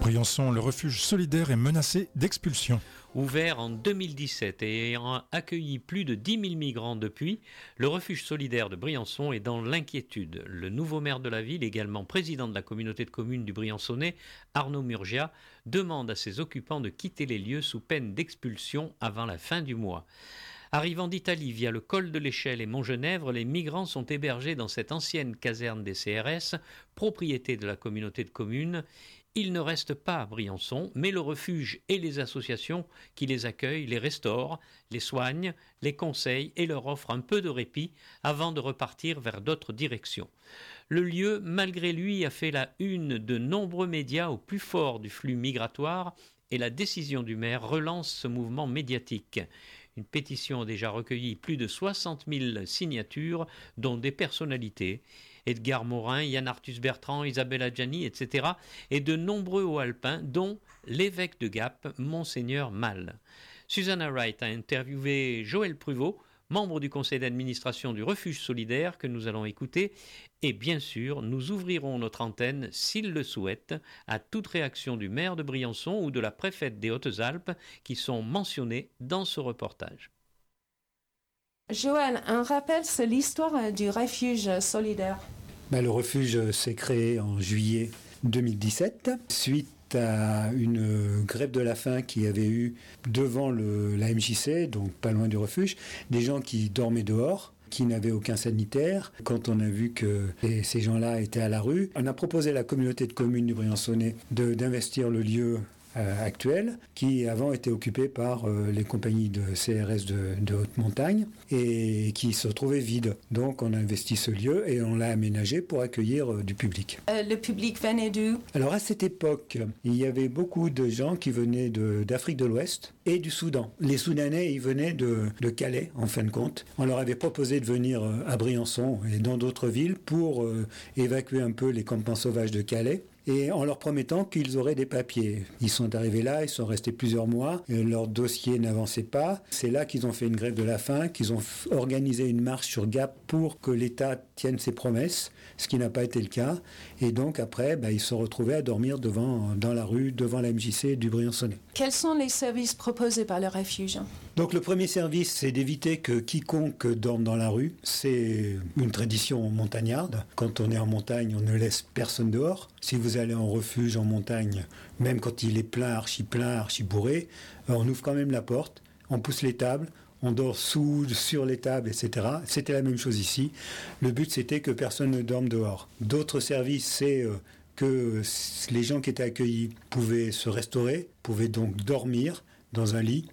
Briançon, le refuge solidaire est menacé d'expulsion. Ouvert en 2017 et ayant accueilli plus de 10 000 migrants depuis, le refuge solidaire de Briançon est dans l'inquiétude. Le nouveau maire de la ville, également président de la communauté de communes du Briançonnais, Arnaud Murgia, demande à ses occupants de quitter les lieux sous peine d'expulsion avant la fin du mois. Arrivant d'Italie via le col de l'Échelle et Montgenèvre, les migrants sont hébergés dans cette ancienne caserne des CRS, propriété de la communauté de communes. Ils ne restent pas à Briançon, mais le refuge et les associations qui les accueillent les restaurent, les soignent, les conseillent et leur offrent un peu de répit avant de repartir vers d'autres directions. Le lieu, malgré lui, a fait la une de nombreux médias au plus fort du flux migratoire et la décision du maire relance ce mouvement médiatique. Une pétition a déjà recueilli plus de 60 000 signatures, dont des personnalités, Edgar Morin, Yann Arthus Bertrand, Isabelle Adjani, etc., et de nombreux hauts alpins, dont l'évêque de Gap, Monseigneur Malle. Susanna Wright a interviewé Joël Pruvot, membre du conseil d'administration du refuge solidaire que nous allons écouter, et bien sûr, nous ouvrirons notre antenne, s'il le souhaite, à toute réaction du maire de Briançon ou de la préfète des Hautes-Alpes qui sont mentionnées dans ce reportage. Joël, un rappel sur l'histoire du refuge solidaire. Le refuge s'est créé en juillet 2017, suite à une grève de la faim qui avait eu devant la MJC, donc pas loin du refuge, des gens qui dormaient dehors, qui n'avaient aucun sanitaire. Quand on a vu que ces gens-là étaient à la rue, on a proposé à la communauté de communes du Briançonnais d'investir le lieu actuel, qui avant était occupé par les compagnies de CRS de haute montagne et qui se trouvait vide. Donc on a investi ce lieu et on l'a aménagé pour accueillir du public. Le public venait d'où? Alors à cette époque, il y avait beaucoup de gens qui venaient d'Afrique de l'Ouest et du Soudan. Les Soudanais, ils venaient de Calais, en fin de compte. On leur avait proposé de venir à Briançon et dans d'autres villes pour évacuer un peu les campements sauvages de Calais, et en leur promettant qu'ils auraient des papiers. Ils sont arrivés là, ils sont restés plusieurs mois, leur dossier n'avançait pas. C'est là qu'ils ont fait une grève de la faim, qu'ils ont organisé une marche sur Gap pour que l'État tienne ses promesses, ce qui n'a pas été le cas. Et donc après, ils se sont retrouvés à dormir dans la rue, devant la MJC du Briançonnais. Quels sont les services proposés par le refuge? Donc le premier service, c'est d'éviter que quiconque dorme dans la rue. C'est une tradition montagnarde. Quand on est en montagne, on ne laisse personne dehors. Si vous allez en refuge en montagne, même quand il est plein, archi bourré, on ouvre quand même la porte, on pousse les tables, on dort sur les tables, etc. C'était la même chose ici. Le but, c'était que personne ne dorme dehors. D'autres services, c'est que les gens qui étaient accueillis pouvaient se restaurer, pouvaient donc dormir dans un lit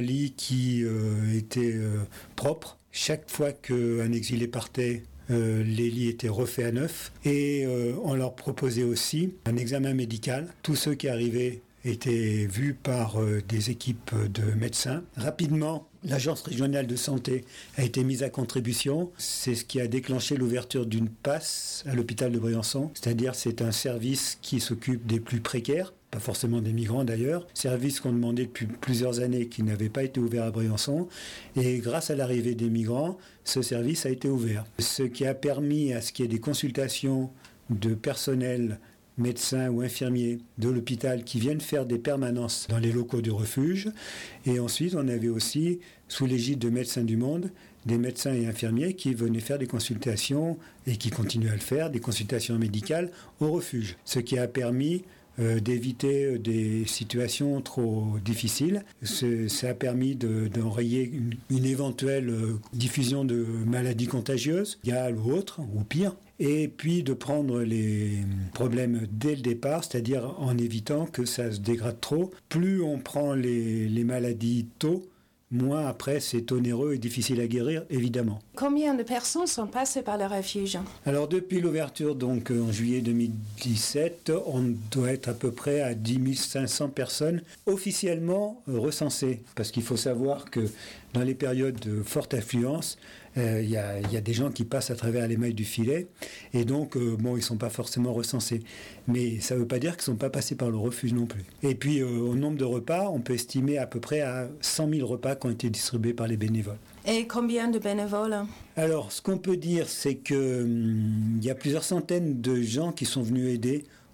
qui était propre. Chaque fois qu'un exilé partait, les lits étaient refaits à neuf et on leur proposait aussi un examen médical. Tous ceux qui arrivaient étaient vus par des équipes de médecins. Rapidement, l'agence régionale de santé a été mise à contribution. C'est ce qui a déclenché l'ouverture d'une PASS à l'hôpital de Briançon. C'est-à-dire c'est un service qui s'occupe des plus précaires, pas forcément des migrants d'ailleurs, service qu'on demandait depuis plusieurs années qui n'avait pas été ouvert à Briançon, et grâce à l'arrivée des migrants, ce service a été ouvert. Ce qui a permis à ce qu'il y ait des consultations de personnel, médecins ou infirmiers de l'hôpital qui viennent faire des permanences dans les locaux du refuge, et ensuite on avait aussi, sous l'égide de Médecins du Monde, des médecins et infirmiers qui venaient faire des consultations, et qui continuent à le faire, des consultations médicales au refuge, ce qui a permis d'éviter des situations trop difficiles. Ça a permis d'enrayer une éventuelle diffusion de maladies contagieuses, Galles ou autres, ou pire, et puis de prendre les problèmes dès le départ, c'est-à-dire en évitant que ça se dégrade trop. Plus on prend les maladies tôt, moins après c'est onéreux et difficile à guérir, évidemment. Combien de personnes sont passées par le refuge? Alors depuis l'ouverture, donc en juillet 2017, on doit être à peu près à 10 500 personnes officiellement recensées. Parce qu'il faut savoir que dans les périodes de forte affluence, il y a des gens qui passent à travers les mailles du filet, et donc ils ne sont pas forcément recensés. Mais ça ne veut pas dire qu'ils ne sont pas passés par le refuge non plus. Et puis au nombre de repas, on peut estimer à peu près à 100 000 repas qui ont été distribués par les bénévoles. Et combien de bénévoles? Alors, ce qu'on peut dire, c'est qu'il y a plusieurs centaines de gens qui sont venus aider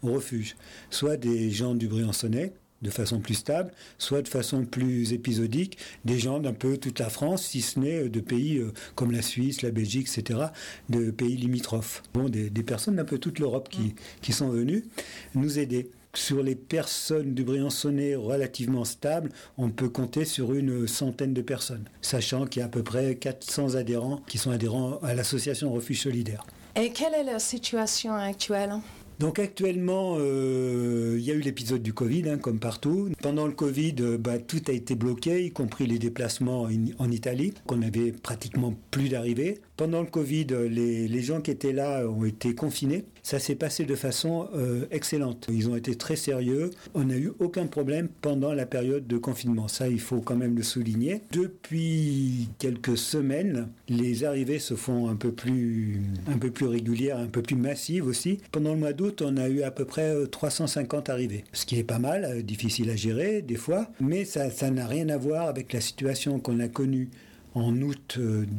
au refuge. Soit des gens du Briançonnais, de façon plus stable, soit de façon plus épisodique, des gens d'un peu toute la France, si ce n'est de pays comme la Suisse, la Belgique, etc., de pays limitrophes. Bon, des personnes d'un peu toute l'Europe qui sont venues nous aider. Sur les personnes du Briançonnais relativement stables, on peut compter sur une centaine de personnes, sachant qu'il y a à peu près 400 adhérents qui sont adhérents à l'association Refuge Solidaire. Et quelle est la situation actuelle? Donc actuellement, il y a eu l'épisode du Covid, comme partout. Pendant le Covid, tout a été bloqué, y compris les déplacements en Italie, qu'on n'avait pratiquement plus d'arrivées. Pendant le Covid, les gens qui étaient là ont été confinés. Ça s'est passé de façon excellente. Ils ont été très sérieux. On n'a eu aucun problème pendant la période de confinement. Ça, il faut quand même le souligner. Depuis quelques semaines, les arrivées se font un peu plus régulières, un peu plus massives aussi. Pendant le mois d'août, on a eu à peu près 350 arrivées. Ce qui est pas mal, difficile à gérer des fois. Mais ça n'a rien à voir avec la situation qu'on a connue en août,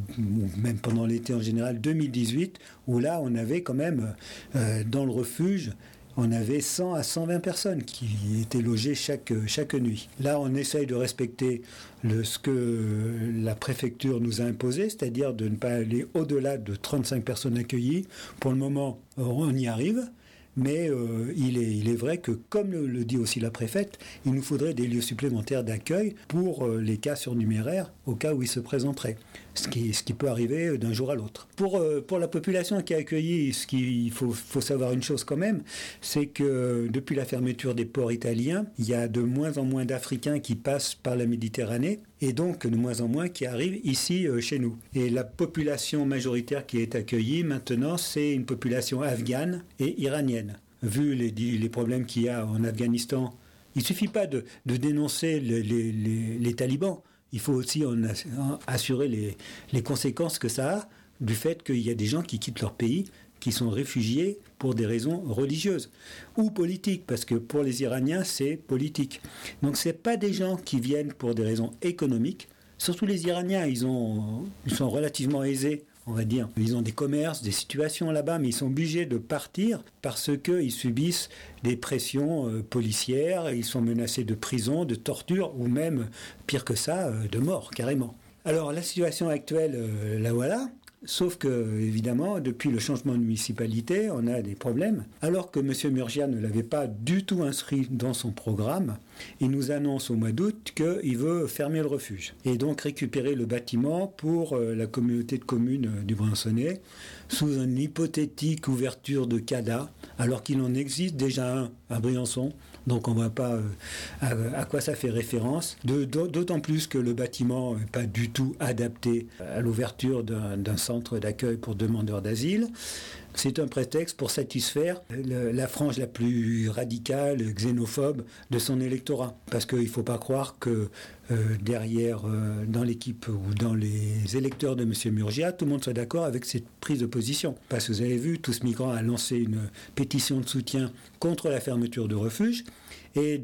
même pendant l'été en général, 2018, où là, on avait quand même, dans le refuge, on avait 100 à 120 personnes qui étaient logées chaque nuit. Là, on essaye de respecter ce que la préfecture nous a imposé, c'est-à-dire de ne pas aller au-delà de 35 personnes accueillies. Pour le moment, on y arrive. Mais il est vrai que, comme le dit aussi la préfète, il nous faudrait des lieux supplémentaires d'accueil pour les cas surnuméraires, au cas où ils se présenteraient, ce qui peut arriver d'un jour à l'autre. Pour la population qui est accueillie, il faut savoir une chose quand même, c'est que depuis la fermeture des ports italiens, il y a de moins en moins d'Africains qui passent par la Méditerranée, et donc de moins en moins qui arrivent ici chez nous. Et la population majoritaire qui est accueillie maintenant, c'est une population afghane et iranienne. Vu les problèmes qu'il y a en Afghanistan, il ne suffit pas de dénoncer les talibans, il faut aussi assurer les conséquences que ça a du fait qu'il y a des gens qui quittent leur pays, qui sont réfugiés pour des raisons religieuses ou politiques, parce que pour les Iraniens, c'est politique. Donc ce n'est pas des gens qui viennent pour des raisons économiques. Surtout les Iraniens, ils sont relativement aisés, on va dire. Ils ont des commerces, des situations là-bas, mais ils sont obligés de partir parce qu'ils subissent des pressions policières, ils sont menacés de prison, de torture, ou même, pire que ça, de mort, carrément. Alors la situation actuelle, la voilà. Sauf que, évidemment, depuis le changement de municipalité, on a des problèmes. Alors que M. Murgia ne l'avait pas du tout inscrit dans son programme, il nous annonce au mois d'août qu'il veut fermer le refuge et donc récupérer le bâtiment pour la communauté de communes du Briançonnais sous une hypothétique ouverture de CADA, alors qu'il en existe déjà un à Briançon. Donc on ne voit pas à quoi ça fait référence. D'autant plus que le bâtiment n'est pas du tout adapté à l'ouverture d'un centre d'accueil pour demandeurs d'asile. C'est un prétexte pour satisfaire la frange la plus radicale, xénophobe de son électorat. Parce qu'il ne faut pas croire que derrière, dans l'équipe ou dans les électeurs de M. Murgia, tout le monde soit d'accord avec cette prise de position. Parce que vous avez vu, Tous Migrants a lancé une pétition de soutien contre la fermeture de refuge. Et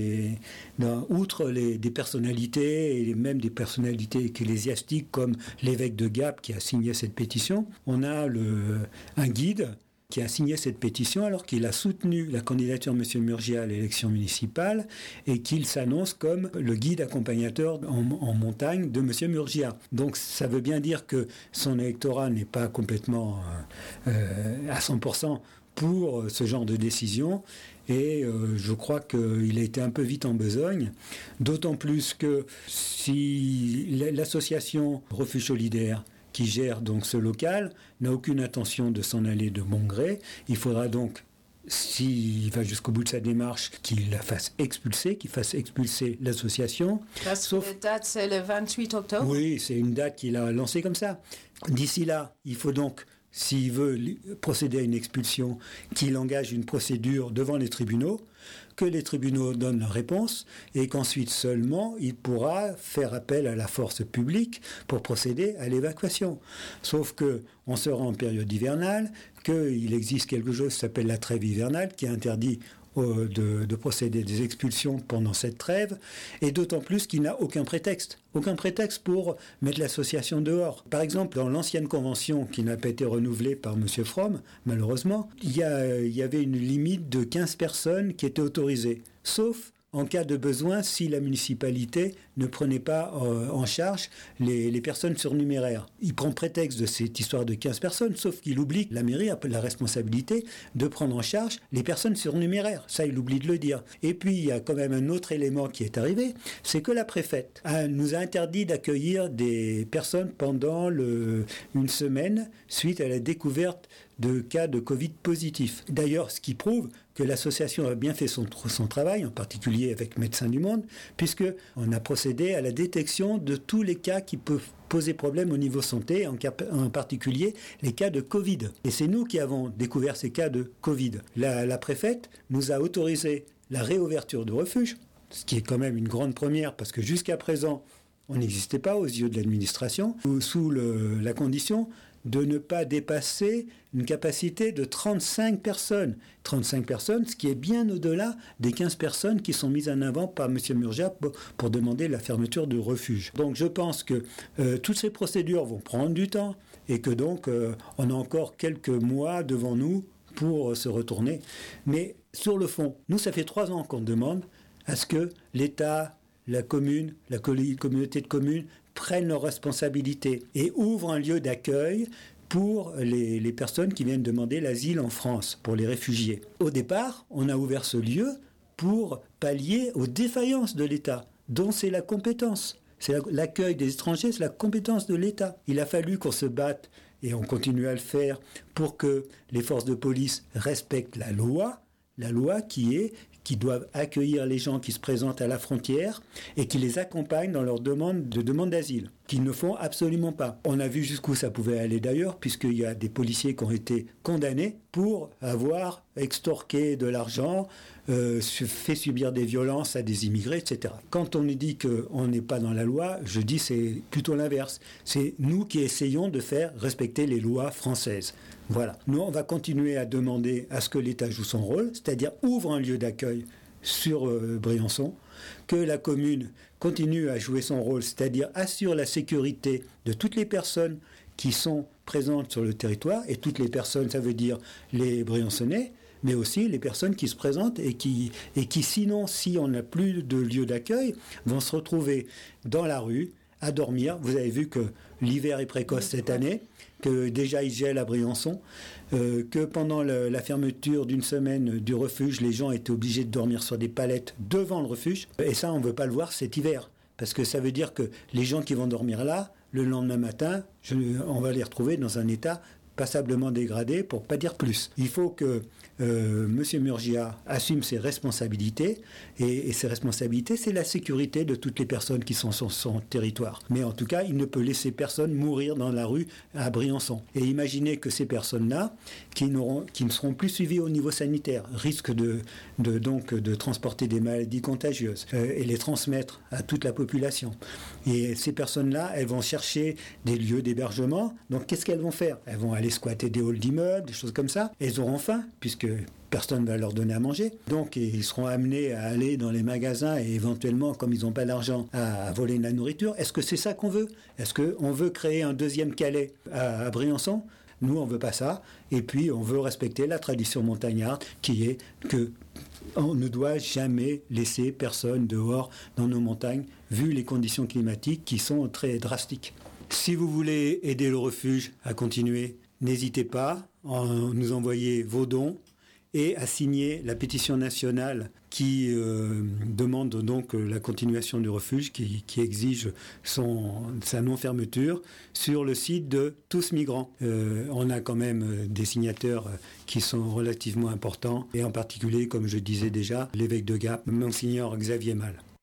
outre des personnalités, et même des personnalités ecclésiastiques comme l'évêque de Gap qui a signé cette pétition, on a un guide qui a signé cette pétition alors qu'il a soutenu la candidature de M. Murgia à l'élection municipale et qu'il s'annonce comme le guide accompagnateur en montagne de M. Murgia. Donc ça veut bien dire que son électorat n'est pas complètement à 100% pour ce genre de décision. Et je crois qu'il a été un peu vite en besogne, d'autant plus que si l'association Refuge Solidaire, qui gère donc ce local, n'a aucune intention de s'en aller de bon gré, il faudra donc, s'il va jusqu'au bout de sa démarche, qu'il la fasse expulser, qu'il fasse expulser l'association. La date, c'est le 28 octobre. Oui, c'est une date qu'il a lancée comme ça. D'ici là, il faut donc, s'il veut procéder à une expulsion, qu'il engage une procédure devant les tribunaux, que les tribunaux donnent leur réponse et qu'ensuite seulement il pourra faire appel à la force publique pour procéder à l'évacuation. Sauf qu'on sera en période hivernale, qu'il existe quelque chose qui s'appelle la trêve hivernale qui interdit de procéder des expulsions pendant cette trêve, et d'autant plus qu'il n'a aucun prétexte. Aucun prétexte pour mettre l'association dehors. Par exemple, dans l'ancienne convention qui n'a pas été renouvelée par M. Fromm, malheureusement, il y avait une limite de 15 personnes qui étaient autorisées, sauf en cas de besoin si la municipalité ne prenait pas en charge les personnes surnuméraires. Il prend prétexte de cette histoire de 15 personnes, sauf qu'il oublie que la mairie a la responsabilité de prendre en charge les personnes surnuméraires. Ça, il oublie de le dire. Et puis, il y a quand même un autre élément qui est arrivé, c'est que la préfète nous a interdit d'accueillir des personnes pendant une semaine suite à la découverte de cas de Covid positifs. D'ailleurs, ce qui prouve que l'association a bien fait son travail, en particulier avec Médecins du Monde, puisqu'on a procédé à la détection de tous les cas qui peuvent poser problème au niveau santé, en particulier les cas de Covid. Et c'est nous qui avons découvert ces cas de Covid. La préfète nous a autorisé la réouverture de refuges, ce qui est quand même une grande première, parce que jusqu'à présent, on n'existait pas aux yeux de l'administration, sous la condition de ne pas dépasser une capacité de 35 personnes. 35 personnes, ce qui est bien au-delà des 15 personnes qui sont mises en avant par M. Murgia pour demander la fermeture de refuge. Donc je pense que toutes ces procédures vont prendre du temps et que donc on a encore quelques mois devant nous pour se retourner. Mais sur le fond, nous, ça fait 3 ans qu'on demande à ce que l'État, la commune, la communauté de communes prennent leurs responsabilités et ouvrent un lieu d'accueil pour les personnes qui viennent demander l'asile en France, pour les réfugiés. Au départ, on a ouvert ce lieu pour pallier aux défaillances de l'État, dont c'est la compétence. L'accueil des étrangers, c'est la compétence de l'État. Il a fallu qu'on se batte, et on continue à le faire, pour que les forces de police respectent la loi qui doivent accueillir les gens qui se présentent à la frontière et qui les accompagnent dans leur demande d'asile, qu'ils ne font absolument pas. On a vu jusqu'où ça pouvait aller d'ailleurs, puisqu'il y a des policiers qui ont été condamnés pour avoir extorqué de l'argent, fait subir des violences à des immigrés, etc. Quand on nous dit qu'on n'est pas dans la loi, je dis c'est plutôt l'inverse. C'est nous qui essayons de faire respecter les lois françaises. Voilà. Nous, on va continuer à demander à ce que l'État joue son rôle, c'est-à-dire ouvre un lieu d'accueil sur Briançon, que la commune continue à jouer son rôle, c'est-à-dire assure la sécurité de toutes les personnes qui sont présentes sur le territoire, et toutes les personnes, ça veut dire les Briançonnais, mais aussi les personnes qui se présentent et qui sinon, si on n'a plus de lieu d'accueil, vont se retrouver dans la rue, à dormir. Vous avez vu que l'hiver est précoce cette année, que déjà il gèle à Briançon, que pendant la fermeture d'une semaine du refuge, les gens étaient obligés de dormir sur des palettes devant le refuge. Et ça, on ne veut pas le voir cet hiver. Parce que ça veut dire que les gens qui vont dormir là, le lendemain matin, on va les retrouver dans un état passablement dégradé, pour ne pas dire plus. Il faut que M. Murgia assume ses responsabilités, et ses responsabilités, c'est la sécurité de toutes les personnes qui sont sur son territoire. Mais en tout cas, il ne peut laisser personne mourir dans la rue à Briançon. Et imaginez que ces personnes-là, qui ne seront plus suivies au niveau sanitaire, risquent de transporter des maladies contagieuses et les transmettre à toute la population. Et ces personnes-là, elles vont chercher des lieux d'hébergement. Donc qu'est-ce qu'elles vont faire? Elles vont aller squatter des halls d'immeubles, des choses comme ça. Elles auront faim, puisque personne ne va leur donner à manger. Donc ils seront amenés à aller dans les magasins et éventuellement, comme ils n'ont pas d'argent, à voler de la nourriture. Est-ce que c'est ça qu'on veut? Est-ce qu'on veut créer un deuxième Calais à Briançon? Nous, on ne veut pas ça. Et puis, on veut respecter la tradition montagnarde qui est que on ne doit jamais laisser personne dehors dans nos montagnes, vu les conditions climatiques qui sont très drastiques. Si vous voulez aider le refuge à continuer, n'hésitez pas à nous envoyer vos dons et à signer la pétition nationale qui demande donc la continuation du refuge, qui exige sa non-fermeture sur le site de Tous Migrants. On a quand même des signateurs qui sont relativement importants, et en particulier, comme je disais déjà, l'évêque de Gap, Monseigneur Xavier Mal.